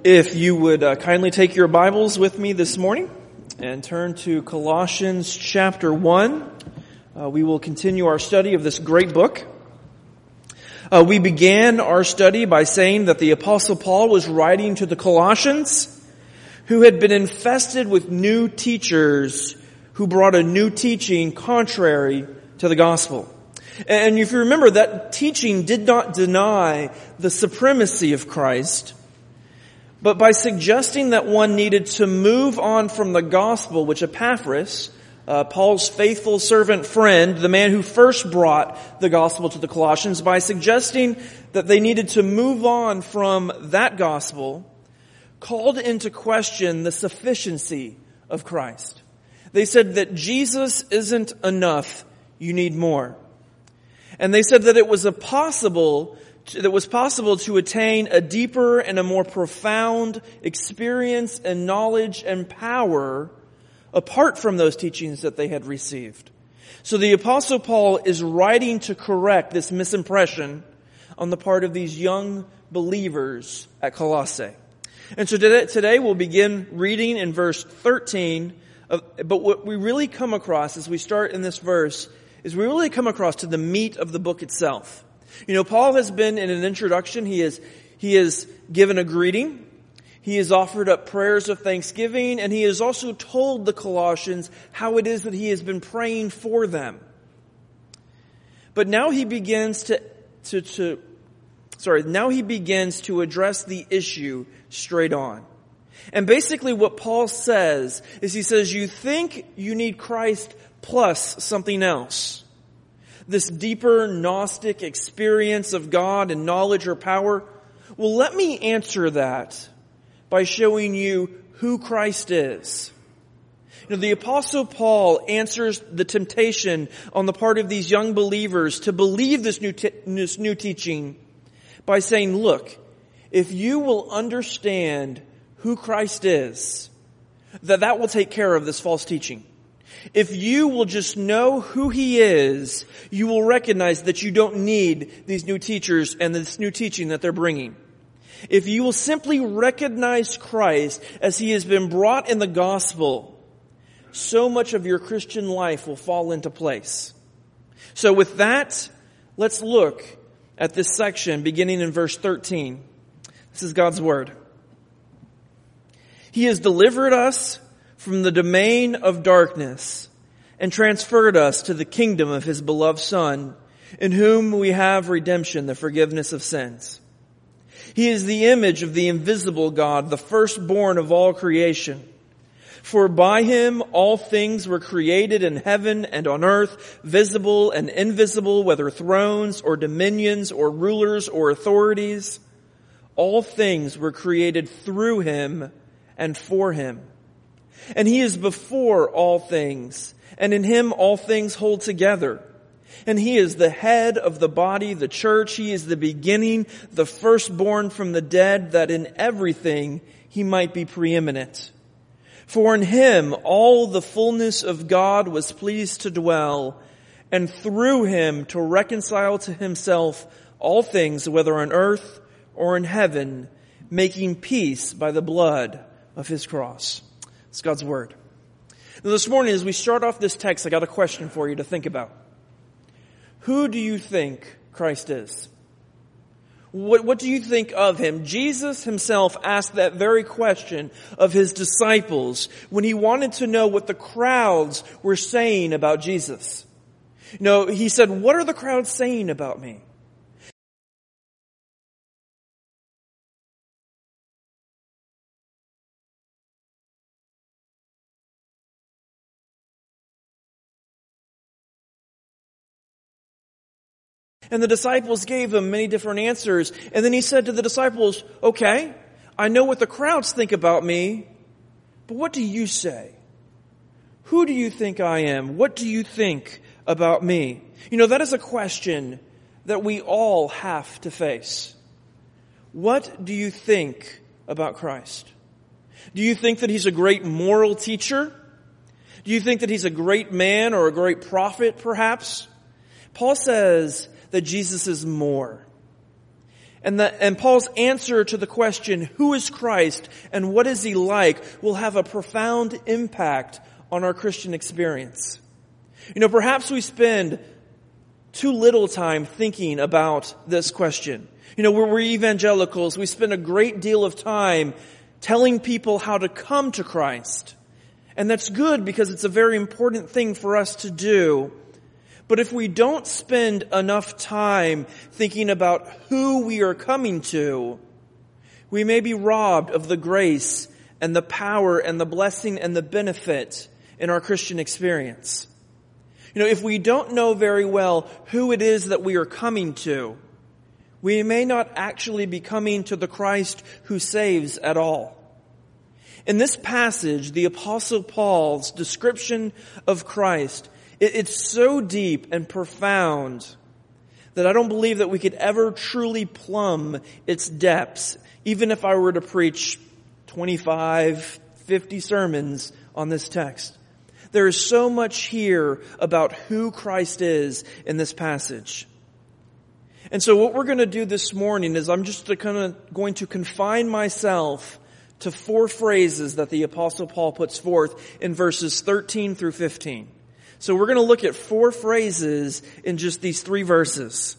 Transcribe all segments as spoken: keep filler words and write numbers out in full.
If you would uh, kindly take your Bibles with me this morning and turn to Colossians chapter one, uh, we will continue our study of this great book. Uh, we began our study by saying that the Apostle Paul was writing to the Colossians who had been infested with new teachers who brought a new teaching contrary to the gospel. And if you remember, that teaching did not deny the supremacy of Christ, but by suggesting that one needed to move on from the gospel, which Epaphras, uh, Paul's faithful servant friend, the man who first brought the gospel to the Colossians, by suggesting that they needed to move on from that gospel, called into question the sufficiency of Christ. They said that Jesus isn't enough, you need more. And they said that it was a possible that it was possible to attain a deeper and a more profound experience and knowledge and power apart from those teachings that they had received. So the Apostle Paul is writing to correct this misimpression on the part of these young believers at Colossae. And so today, today we'll begin reading in verse thirteen. Of, but what we really come across as we start in this verse is we really come across to the meat of the book itself. You know, Paul has been in an introduction. He is, he has given a greeting. He has offered up prayers of thanksgiving, and he has also told the Colossians how it is that he has been praying for them. But now he begins to, to, to, sorry, now he begins to address the issue straight on. And basically what Paul says is he says, you think you need Christ plus something else. This deeper Gnostic experience of God and knowledge or power. Well, let me answer that by showing you who Christ is. You know, the Apostle Paul answers the temptation on the part of these young believers to believe this new, te- this new teaching by saying, look, if you will understand who Christ is, that that will take care of this false teaching. If you will just know who He is, you will recognize that you don't need these new teachers and this new teaching that they're bringing. If you will simply recognize Christ as He has been brought in the gospel, so much of your Christian life will fall into place. So with that, let's look at this section beginning in verse thirteen. This is God's word. He has delivered us from the domain of darkness and transferred us to the kingdom of His beloved Son, in whom we have redemption, the forgiveness of sins. He is the image of the invisible God, the firstborn of all creation. For by Him all things were created in heaven and on earth, visible and invisible, whether thrones or dominions or rulers or authorities. All things were created through Him and for Him. And He is before all things, and in Him all things hold together. And He is the head of the body, the church. He is the beginning, the firstborn from the dead, that in everything He might be preeminent. For in Him all the fullness of God was pleased to dwell, and through Him to reconcile to Himself all things, whether on earth or in heaven, making peace by the blood of His cross. It's God's word. Now this morning, as we start off this text, I got a question for you to think about. Who do you think Christ is? What, what do you think of Him? Jesus Himself asked that very question of His disciples when He wanted to know what the crowds were saying about Jesus. You know, He said, what are the crowds saying about me? And the disciples gave Him many different answers. And then He said to the disciples, okay, I know what the crowds think about me, but what do you say? Who do you think I am? What do you think about me? You know, that is a question that we all have to face. What do you think about Christ? Do you think that He's a great moral teacher? Do you think that He's a great man or a great prophet, perhaps? Paul says that Jesus is more. And, the, and Paul's answer to the question, who is Christ and what is he like, will have a profound impact on our Christian experience. You know, perhaps we spend too little time thinking about this question. You know, we're, we're evangelicals. We spend a great deal of time telling people how to come to Christ. And that's good because it's a very important thing for us to do. But if we don't spend enough time thinking about who we are coming to, we may be robbed of the grace and the power and the blessing and the benefit in our Christian experience. You know, if we don't know very well who it is that we are coming to, we may not actually be coming to the Christ who saves at all. In this passage, the Apostle Paul's description of Christ, it, it's so deep and profound that I don't believe that we could ever truly plumb its depths, even if I were to preach twenty-five, fifty sermons on this text. There is so much here about who Christ is in this passage. And so what we're going to do this morning is I'm just kind of going to confine myself to four phrases that the Apostle Paul puts forth in verses thirteen through fifteen. So we're going to look at four phrases in just these three verses.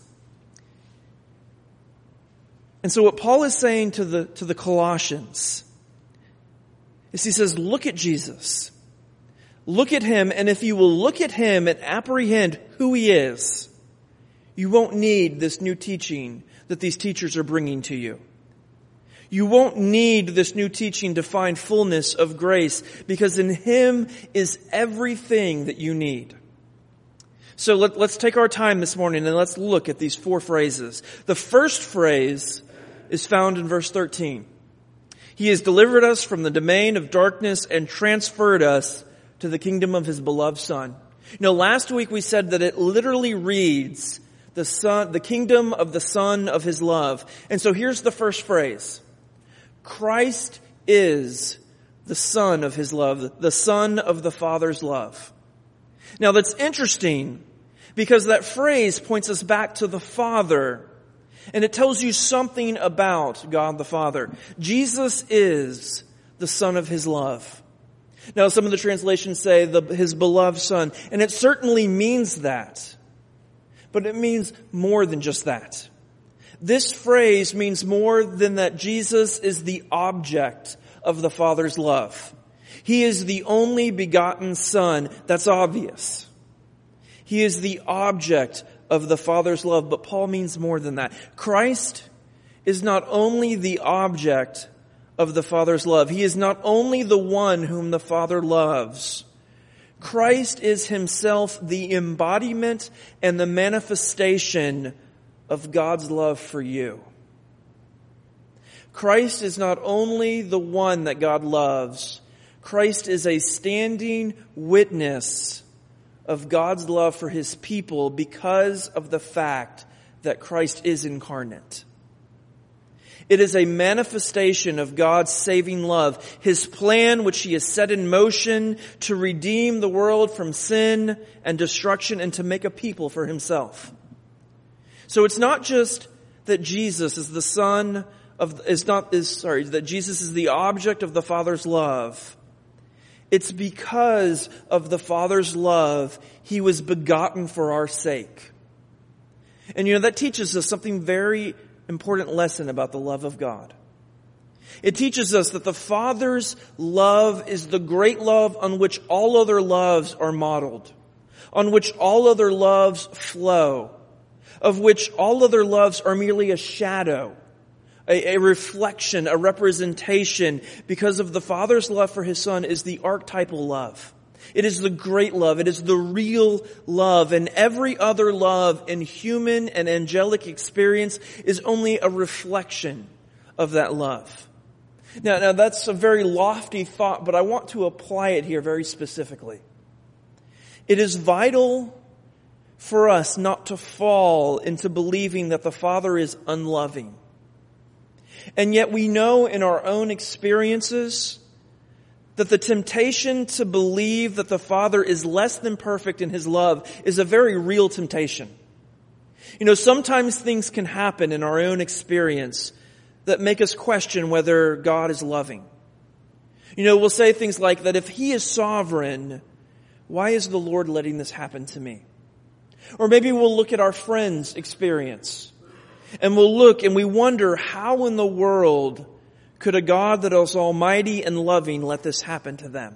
And so what Paul is saying to the, to the Colossians is he says, look at Jesus. Look at him, and if you will look at him and apprehend who he is, you won't need this new teaching that these teachers are bringing to you. You won't need this new teaching to find fullness of grace, because in him is everything that you need. So let, let's take our time this morning and let's look at these four phrases. The first phrase is found in verse thirteen. He has delivered us from the domain of darkness and transferred us to the kingdom of his beloved Son. You know, last week we said that it literally reads the son, the kingdom of the Son of his love. And so here's the first phrase. Christ is the Son of his love, the Son of the Father's love. Now that's interesting because that phrase points us back to the Father, and it tells you something about God the Father. Jesus is the Son of his love. Now, some of the translations say the, his beloved Son, and it certainly means that. But it means more than just that. This phrase means more than that Jesus is the object of the Father's love. He is the only begotten Son. That's obvious. He is the object of the Father's love, but Paul means more than that. Christ is not only the object of the Father's love. He is not only the one whom the Father loves. Christ is himself the embodiment and the manifestation of God's love for you. Christ is not only the one that God loves. Christ is a standing witness of God's love for his people because of the fact that Christ is incarnate. It is a manifestation of God's saving love, his plan which he has set in motion to redeem the world from sin and destruction and to make a people for himself. So it's not just that Jesus is the son of, is not, is, sorry, that Jesus is the object of the Father's love. It's because of the Father's love, he was begotten for our sake. And you know, that teaches us something very important lesson about the love of God. It teaches us that the Father's love is the great love on which all other loves are modeled, on which all other loves flow, of which all other loves are merely a shadow, a, a reflection, a representation, because of the Father's love for his Son is the archetypal love. It is the great love. It is the real love. And every other love in human and angelic experience is only a reflection of that love. Now, now that's a very lofty thought, but I want to apply it here very specifically. It is vital for us not to fall into believing that the Father is unloving. And yet we know in our own experiences that the temptation to believe that the Father is less than perfect in his love is a very real temptation. You know, sometimes things can happen in our own experience that make us question whether God is loving. You know, we'll say things like that if He is sovereign, why is the Lord letting this happen to me? Or maybe we'll look at our friend's experience and we'll look and we wonder how in the world could a God that is almighty and loving let this happen to them?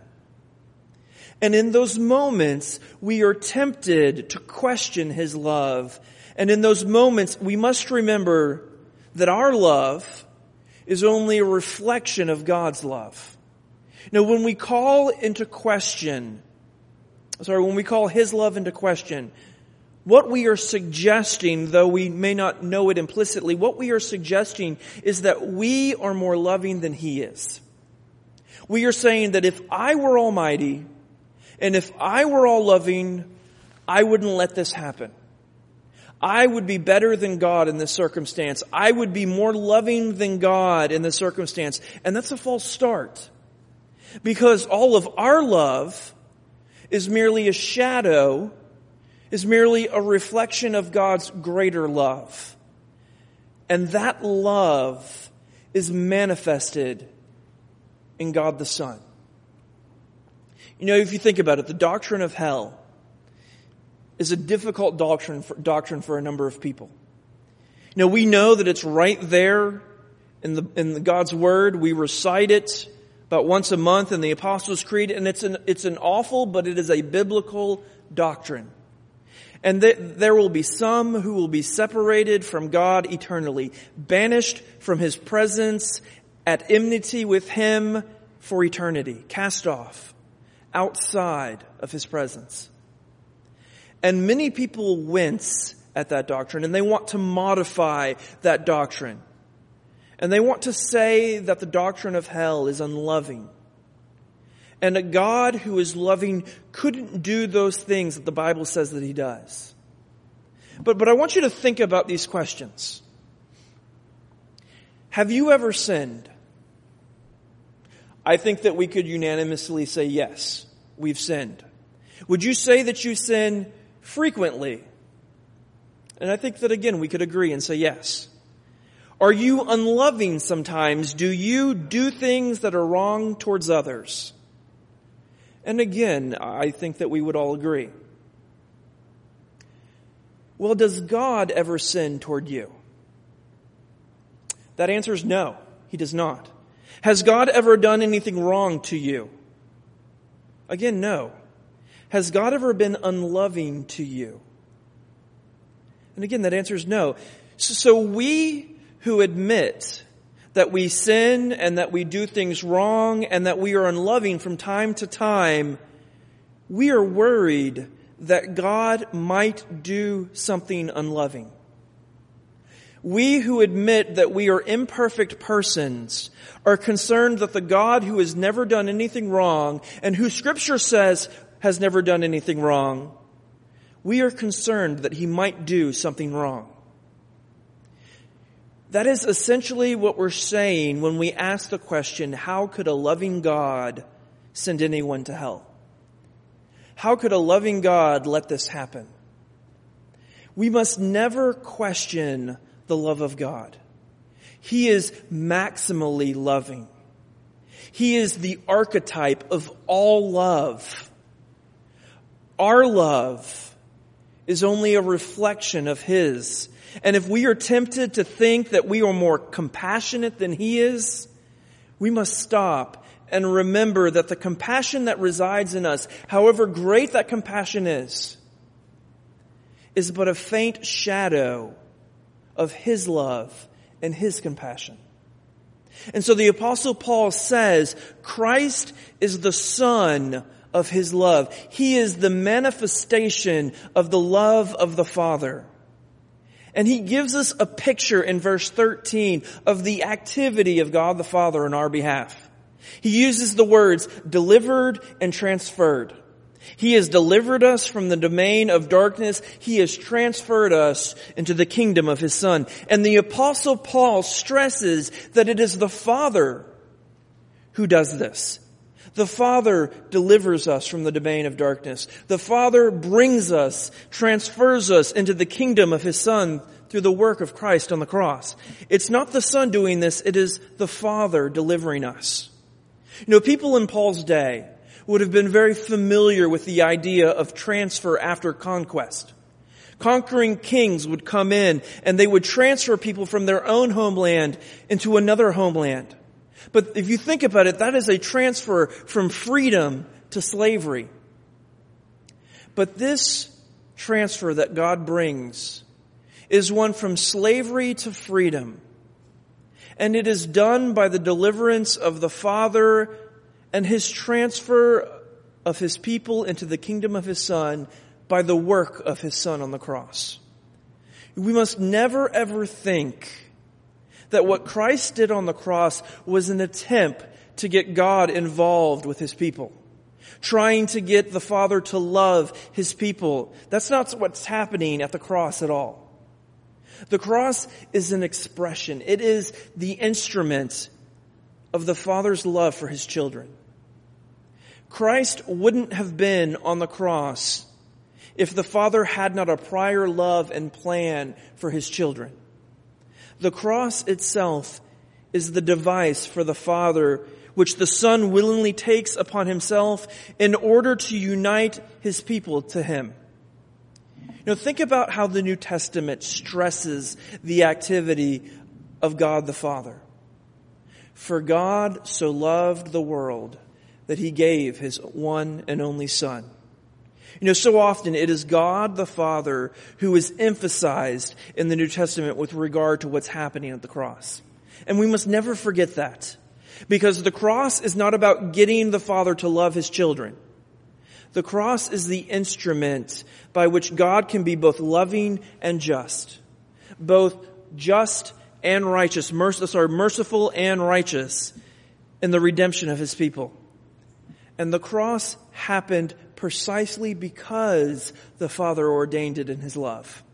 And in those moments, we are tempted to question His love. And in those moments, we must remember that our love is only a reflection of God's love. Now, when we call into question, sorry, when we call His love into question, what we are suggesting, though we may not know it implicitly, what we are suggesting is that we are more loving than He is. We are saying that if I were almighty, and if I were all loving, I wouldn't let this happen. I would be better than God in this circumstance. I would be more loving than God in this circumstance. And that's a false start. Because all of our love is merely a shadow, is merely a reflection of God's greater love. And that love is manifested in God the Son. You know, if you think about it, the doctrine of hell is a difficult doctrine for, doctrine for a number of people. You know, we know that it's right there in the in the God's Word. We recite it about once a month in the Apostles' Creed, and it's an it's an awful, but it is a biblical doctrine. And th- there will be some who will be separated from God eternally, banished from His presence, at enmity with Him for eternity, cast off, outside of His presence. And many people wince at that doctrine, and they want to modify that doctrine. And they want to say that the doctrine of hell is unloving. And a God who is loving couldn't do those things that the Bible says that He does. But, but I want you to think about these questions. Have you ever sinned? I think that we could unanimously say yes, we've sinned. Would you say that you sin frequently? And I think that again we could agree and say yes. Are you unloving sometimes? Do you do things that are wrong towards others? And again, I think that we would all agree. Well, does God ever sin toward you? That answer is no, He does not. Has God ever done anything wrong to you? Again, no. Has God ever been unloving to you? And again, that answer is no. So we who admit that we sin and that we do things wrong and that we are unloving from time to time, we are worried that God might do something unloving. We who admit that we are imperfect persons are concerned that the God who has never done anything wrong and who Scripture says has never done anything wrong, we are concerned that He might do something wrong. That is essentially what we're saying when we ask the question, how could a loving God send anyone to hell? How could a loving God let this happen? We must never question the love of God. He is maximally loving. He is the archetype of all love. Our love is only a reflection of His. And if we are tempted to think that we are more compassionate than He is, we must stop and remember that the compassion that resides in us, however great that compassion is, is but a faint shadow of His love and His compassion. And so the Apostle Paul says, Christ is the Son of His love. He is the manifestation of the love of the Father. And he gives us a picture in verse thirteen of the activity of God the Father on our behalf. He uses the words delivered and transferred. He has delivered us from the domain of darkness. He has transferred us into the kingdom of His Son. And the Apostle Paul stresses that it is the Father who does this. The Father delivers us from the domain of darkness. The Father brings us, transfers us into the kingdom of His Son through the work of Christ on the cross. It's not the Son doing this, it is the Father delivering us. You know, people in Paul's day would have been very familiar with the idea of transfer after conquest. Conquering kings would come in and they would transfer people from their own homeland into another homeland. But if you think about it, that is a transfer from freedom to slavery. But this transfer that God brings is one from slavery to freedom. And it is done by the deliverance of the Father and His transfer of His people into the kingdom of His Son by the work of His Son on the cross. We must never ever think that what Christ did on the cross was an attempt to get God involved with His people, trying to get the Father to love His people. That's not what's happening at the cross at all. The cross is an expression. It is the instrument of the Father's love for His children. Christ wouldn't have been on the cross if the Father had not a prior love and plan for His children. The cross itself is the device for the Father, which the Son willingly takes upon Himself in order to unite His people to Him. You know, think about how the New Testament stresses the activity of God the Father. For God so loved the world that He gave His one and only Son. You know, so often it is God the Father who is emphasized in the New Testament with regard to what's happening at the cross. And we must never forget that. Because the cross is not about getting the Father to love His children. The cross is the instrument by which God can be both loving and just. Both just and righteous, merc- sorry, merciful and righteous in the redemption of His people. And the cross happened precisely because the Father ordained it in His love.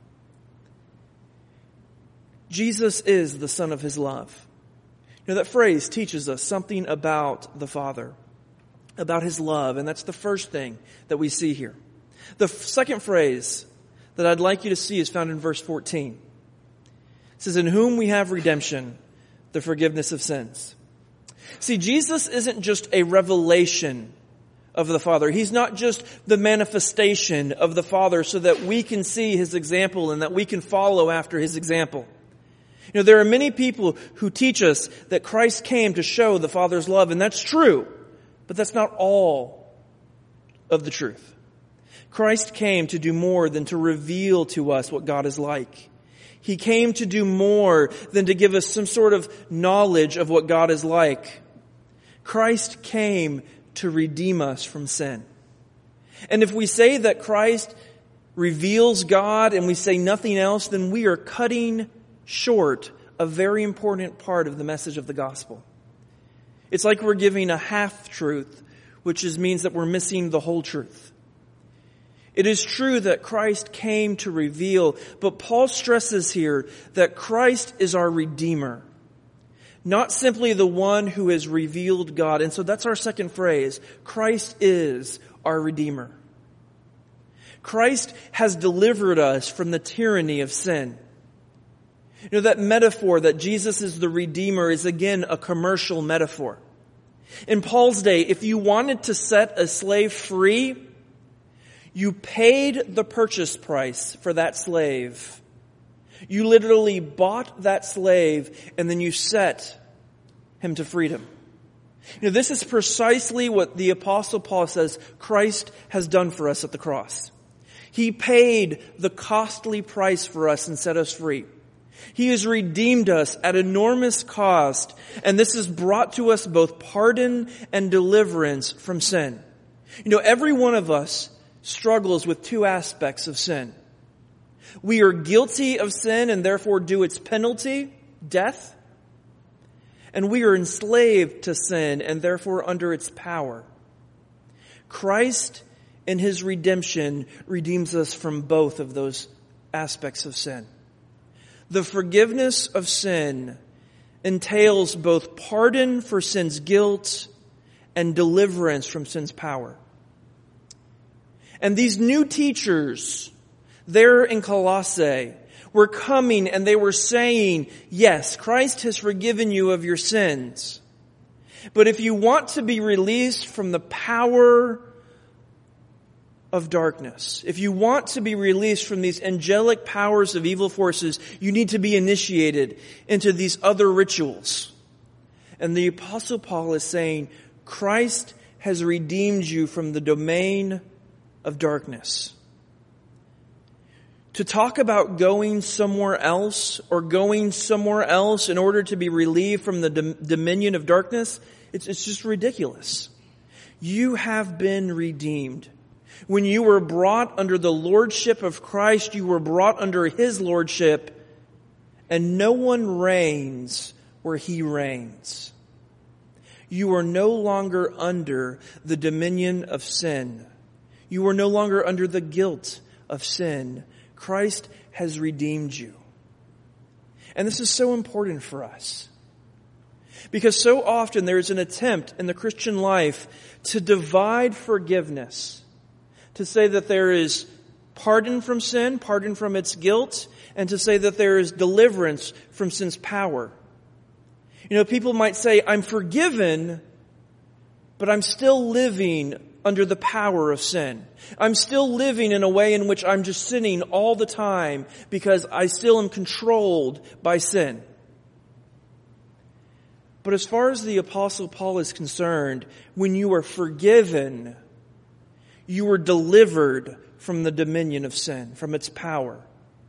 Jesus is the Son of His love. You know, that phrase teaches us something about the Father, about His love, and that's the first thing that we see here. The f- second phrase that I'd like you to see is found in verse fourteen. It says, "In whom we have redemption, the forgiveness of sins." See, Jesus isn't just a revelation of the Father. He's not just the manifestation of the Father so that we can see His example and that we can follow after His example. You know, there are many people who teach us that Christ came to show the Father's love, and that's true, but that's not all of the truth. Christ came to do more than to reveal to us what God is like. He came to do more than to give us some sort of knowledge of what God is like. Christ came to redeem us from sin. And if we say that Christ reveals God and we say nothing else, then we are cutting short a very important part of the message of the gospel. It's like we're giving a half-truth, which is, means that we're missing the whole truth. It is true that Christ came to reveal, but Paul stresses here that Christ is our Redeemer. Not simply the one who has revealed God. And so that's our second phrase. Christ is our Redeemer. Christ has delivered us from the tyranny of sin. You know, that metaphor that Jesus is the Redeemer is again a commercial metaphor. In Paul's day, if you wanted to set a slave free, you paid the purchase price for that slave. You literally bought that slave and then you set him to freedom. You know, this is precisely what the Apostle Paul says Christ has done for us at the cross. He paid the costly price for us and set us free. He has redeemed us at enormous cost, and this has brought to us both pardon and deliverance from sin. You know, every one of us struggles with two aspects of sin. We are guilty of sin and therefore due its penalty, death. And we are enslaved to sin and therefore under its power. Christ in His redemption redeems us from both of those aspects of sin. The forgiveness of sin entails both pardon for sin's guilt and deliverance from sin's power. And these new teachers there in Colossae were coming and they were saying, yes, Christ has forgiven you of your sins. But if you want to be released from the power of darkness, if you want to be released from these angelic powers of evil forces, you need to be initiated into these other rituals. And the Apostle Paul is saying, Christ has redeemed you from the domain of darkness. To talk about going somewhere else or going somewhere else in order to be relieved from the dom- dominion of darkness, it's, it's just ridiculous. You have been redeemed. When you were brought under the lordship of Christ, you were brought under His lordship, and no one reigns where He reigns. You are no longer under the dominion of sin. You are no longer under the guilt of sin. Christ has redeemed you. And this is so important for us. Because so often there is an attempt in the Christian life to divide forgiveness. To say that there is pardon from sin, pardon from its guilt, and to say that there is deliverance from sin's power. You know, people might say, I'm forgiven, but I'm still living under the power of sin. I'm still living in a way in which I'm just sinning all the time because I still am controlled by sin. But as far as the Apostle Paul is concerned, when you are forgiven, you were delivered from the dominion of sin, from its power.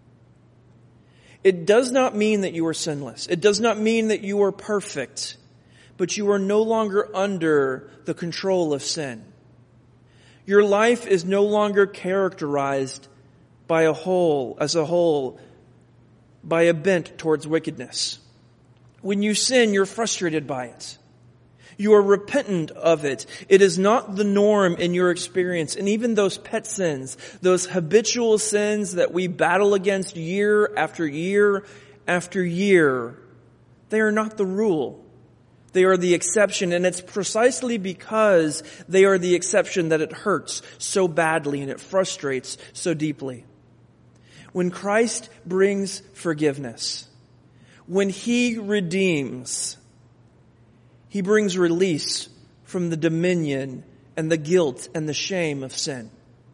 It does not mean that you are sinless. It does not mean that you are perfect, but you are no longer under the control of sin. Your life is no longer characterized by a whole, as a whole, by a bent towards wickedness. When you sin, you're frustrated by it. You are repentant of it. It is not the norm in your experience. And even those pet sins, those habitual sins that we battle against year after year after year, they are not the rule. They are the exception. And it's precisely because they are the exception that it hurts so badly and it frustrates so deeply. When Christ brings forgiveness, when He redeems, He brings release from the dominion and the guilt and the shame of sin.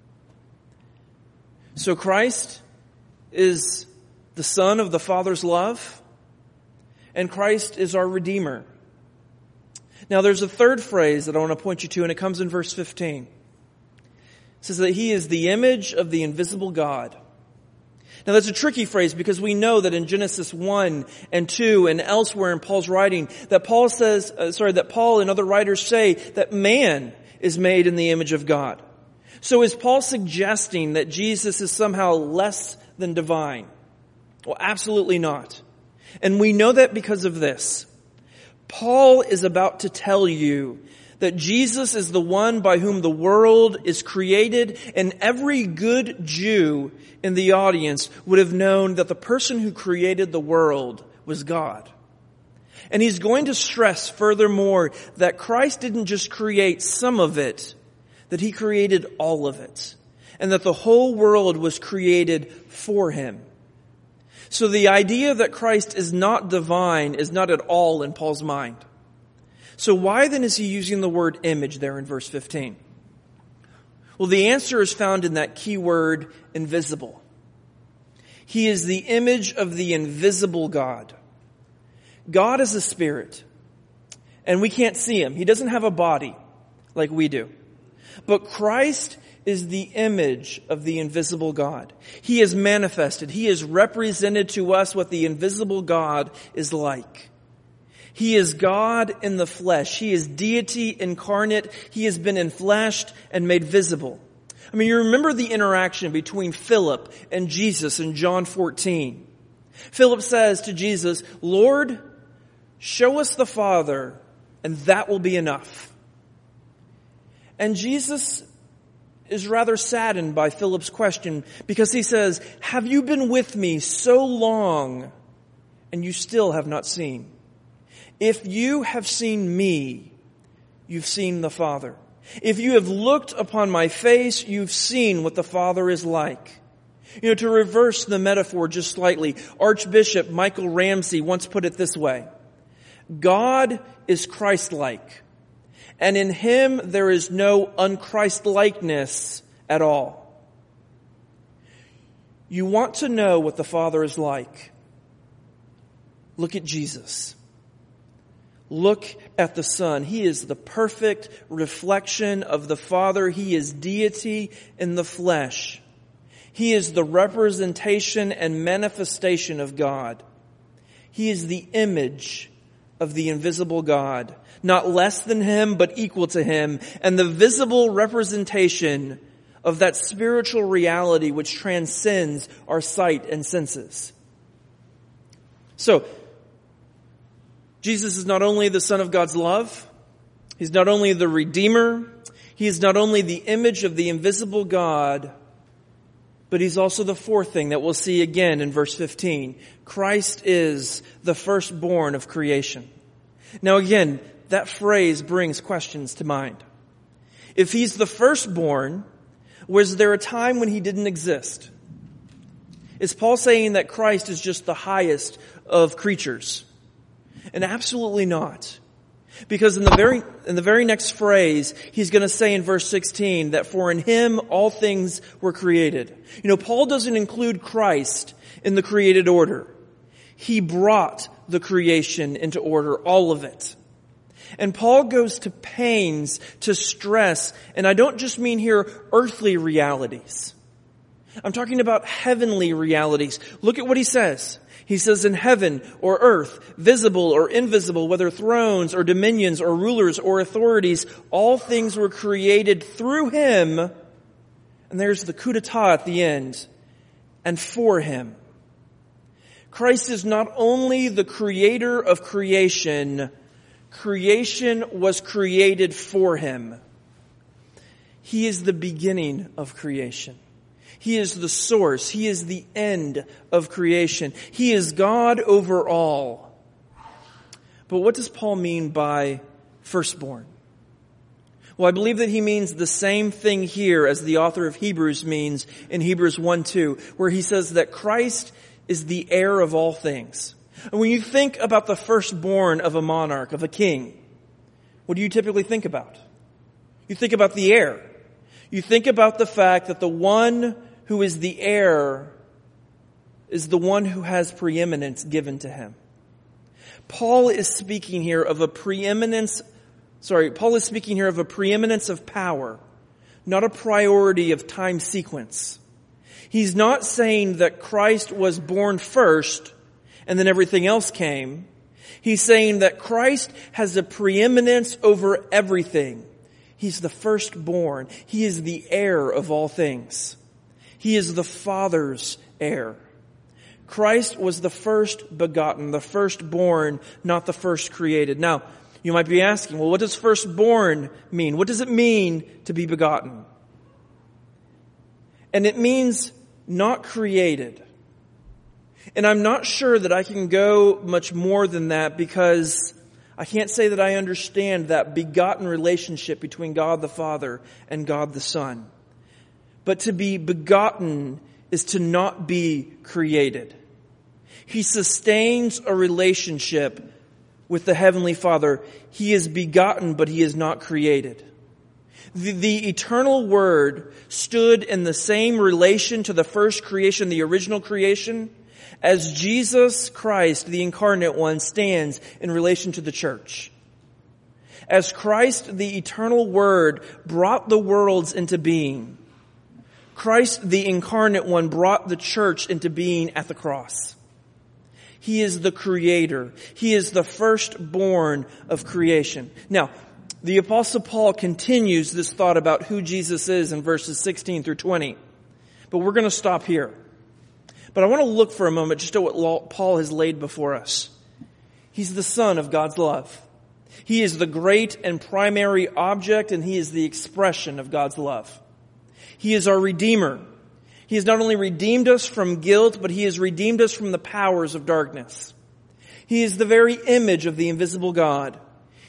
So Christ is the Son of the Father's love, and Christ is our Redeemer. Now there's a third phrase that I want to point you to, and it comes in verse fifteen. It says that He is the image of the invisible God. Now that's a tricky phrase because we know that in Genesis one and two and elsewhere in Paul's writing that Paul says, uh, sorry, that Paul and other writers say that man is made in the image of God. So is Paul suggesting that Jesus is somehow less than divine? Well, absolutely not. And we know that because of this. Paul is about to tell you that Jesus is the one by whom the world is created, and every good Jew in the audience would have known that the person who created the world was God. And he's going to stress furthermore that Christ didn't just create some of it, that He created all of it, and that the whole world was created for Him. So the idea that Christ is not divine is not at all in Paul's mind. So why then is he using the word image there in verse fifteen? Well, the answer is found in that key word, invisible. He is the image of the invisible God. God is a spirit, and we can't see Him. He doesn't have a body like we do. But Christ is the image of the invisible God. He is manifested. He is represented to us what the invisible God is like. He is God in the flesh. He is deity incarnate. He has been enfleshed and made visible. I mean, you remember the interaction between Philip and Jesus in John fourteen. Philip says to Jesus, Lord, show us the Father, and that will be enough. And Jesus is rather saddened by Philip's question because he says, have you been with me so long and you still have not seen? If you have seen me, you've seen the Father. If you have looked upon my face, you've seen what the Father is like. You know, to reverse the metaphor just slightly, Archbishop Michael Ramsey once put it this way: God is Christ-like, and in him there is no unChrist-likeness at all. You want to know what the Father is like? Look at Jesus. Look at the Son. He is the perfect reflection of the Father. He is deity in the flesh. He is the representation and manifestation of God. He is the image of the invisible God, not less than him, but equal to him, and the visible representation of that spiritual reality which transcends our sight and senses. So, Jesus is not only the Son of God's love, he's not only the Redeemer, he is not only the image of the invisible God, but he's also the fourth thing that we'll see again in verse fifteen. Christ is the firstborn of creation. Now again, that phrase brings questions to mind. If he's the firstborn, was there a time when he didn't exist? Is Paul saying that Christ is just the highest of creatures? And absolutely not. Because in the very, in the very next phrase, he's going to say in verse sixteen that for in him all things were created. You know, Paul doesn't include Christ in the created order. He brought the creation into order, all of it. And Paul goes to pains to stress, and I don't just mean here earthly realities. I'm talking about heavenly realities. Look at what he says. He says in heaven or earth, visible or invisible, whether thrones or dominions or rulers or authorities, all things were created through him. And there's the coup d'etat at the end. And for him. Christ is not only the creator of creation, creation was created for him. He is the beginning of creation. He is the source. He is the end of creation. He is God over all. But what does Paul mean by firstborn? Well, I believe that he means the same thing here as the author of Hebrews means in Hebrews one two, where he says that Christ is the heir of all things. And when you think about the firstborn of a monarch, of a king, what do you typically think about? You think about the heir. You think about the fact that the one who is the heir is the one who has preeminence given to him. Paul is speaking here of a preeminence, sorry, Paul is speaking here of a preeminence of power, not a priority of time sequence. He's not saying that Christ was born first and then everything else came. He's saying that Christ has a preeminence over everything. He's the firstborn. He is the heir of all things. He is the Father's heir. Christ was the first begotten, the firstborn, not the first created. Now, you might be asking, well, what does firstborn mean? What does it mean to be begotten? And it means not created. And I'm not sure that I can go much more than that because I can't say that I understand that begotten relationship between God the Father and God the Son. But to be begotten is to not be created. He sustains a relationship with the Heavenly Father. He is begotten, but he is not created. The, the eternal Word stood in the same relation to the first creation, the original creation, as Jesus Christ, the incarnate one, stands in relation to the church. As Christ, the eternal Word, brought the worlds into being, Christ, the incarnate one, brought the church into being at the cross. He is the creator. He is the firstborn of creation. Now, the Apostle Paul continues this thought about who Jesus is in verses sixteen through twenty. But we're going to stop here. But I want to look for a moment just at what Paul has laid before us. He's the Son of God's love. He is the great and primary object, and he is the expression of God's love. He is our Redeemer. He has not only redeemed us from guilt, but he has redeemed us from the powers of darkness. He is the very image of the invisible God.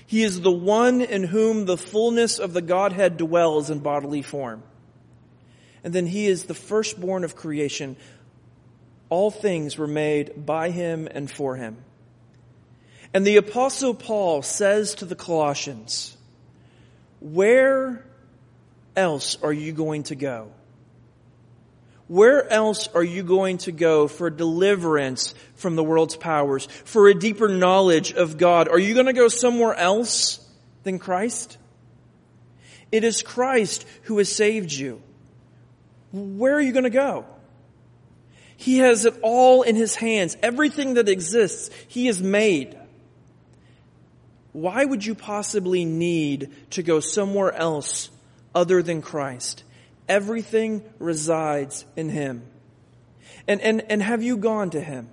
He is the one in whom the fullness of the Godhead dwells in bodily form. And then he is the firstborn of creation. All things were made by him and for him. And the Apostle Paul says to the Colossians, where else are you going to go? Where else are you going to go for deliverance from the world's powers, for a deeper knowledge of God? Are you going to go somewhere else than Christ? It is Christ who has saved you. Where are you going to go? He has it all in his hands. Everything that exists, he has made. Why would you possibly need to go somewhere else other than Christ? Everything resides in him. And, and, and have you gone to him?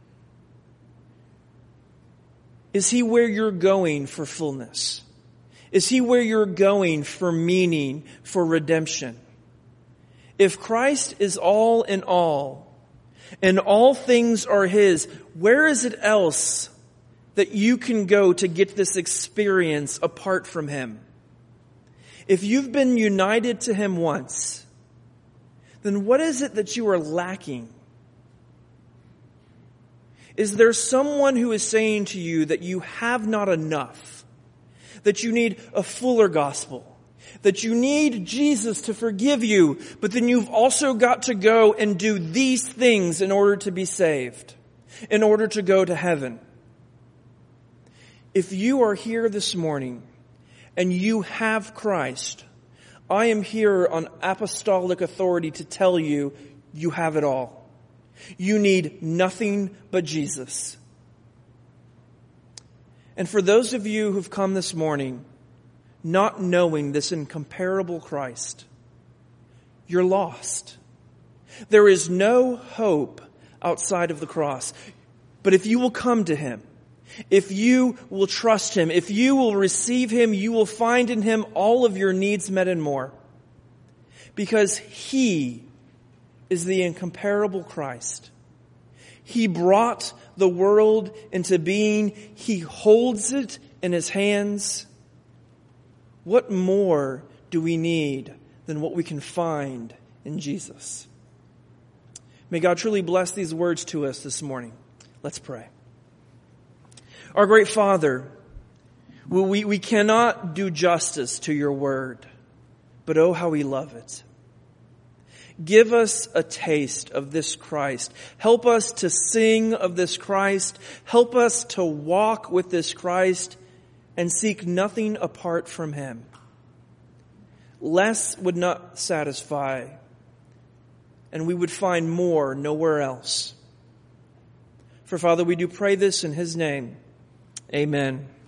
Is he where you're going for fullness? Is he where you're going for meaning, for redemption? If Christ is all in all, and all things are his, where is it else that you can go to get this experience apart from him? If you've been united to him once, then what is it that you are lacking? Is there someone who is saying to you that you have not enough? That you need a fuller gospel? That you need Jesus to forgive you, but then you've also got to go and do these things in order to be saved, in order to go to heaven? If you are here this morning and you have Christ, I am here on apostolic authority to tell you, you have it all. You need nothing but Jesus. And for those of you who've come this morning not knowing this incomparable Christ, you're lost. There is no hope outside of the cross. But if you will come to him, if you will trust him, if you will receive him, you will find in him all of your needs met and more. Because he is the incomparable Christ. He brought the world into being. He holds it in his hands. What more do we need than what we can find in Jesus? May God truly bless these words to us this morning. Let's pray. Our great Father, we, we cannot do justice to your word, but oh, how we love it. Give us a taste of this Christ. Help us to sing of this Christ. Help us to walk with this Christ and seek nothing apart from him. Less would not satisfy, and we would find more nowhere else. For Father, we do pray this in his name. Amen.